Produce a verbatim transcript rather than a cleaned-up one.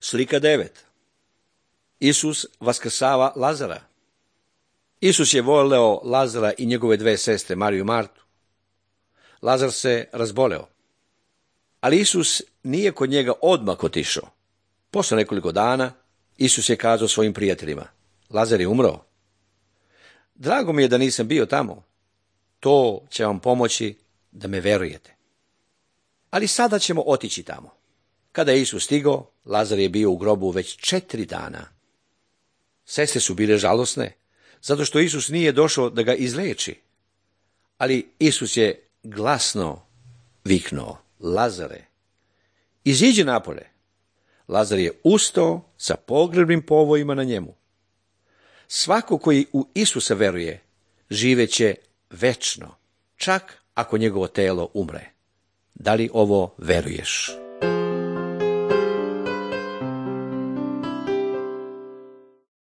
Slika devet. Isus vaskrsava Lazara. Isus je voleo Lazara i njegove dve sestre, Mariju i Martu. Lazar se razboleo. Ali Isus nije kod njega odmah otišao. Posle nekoliko dana Isus je kazao svojim prijateljima: Lazar je umro. Drago mi je da nisam bio tamo. To će vam pomoći da me verujete. Ali sada ćemo otići tamo. Kada je Isus stigao, Lazar je bio u grobu već četiri dana. Sestre su bile žalosne, zato što Isus nije došao da ga izleči. Ali Isus je glasno viknuo: Lazare, iziđi napolje. Lazar je ustao sa pogrebnim povojima na njemu. Svako koji u Isusa veruje, živeće večno, čak ako njegovo telo umre. Da li ovo veruješ?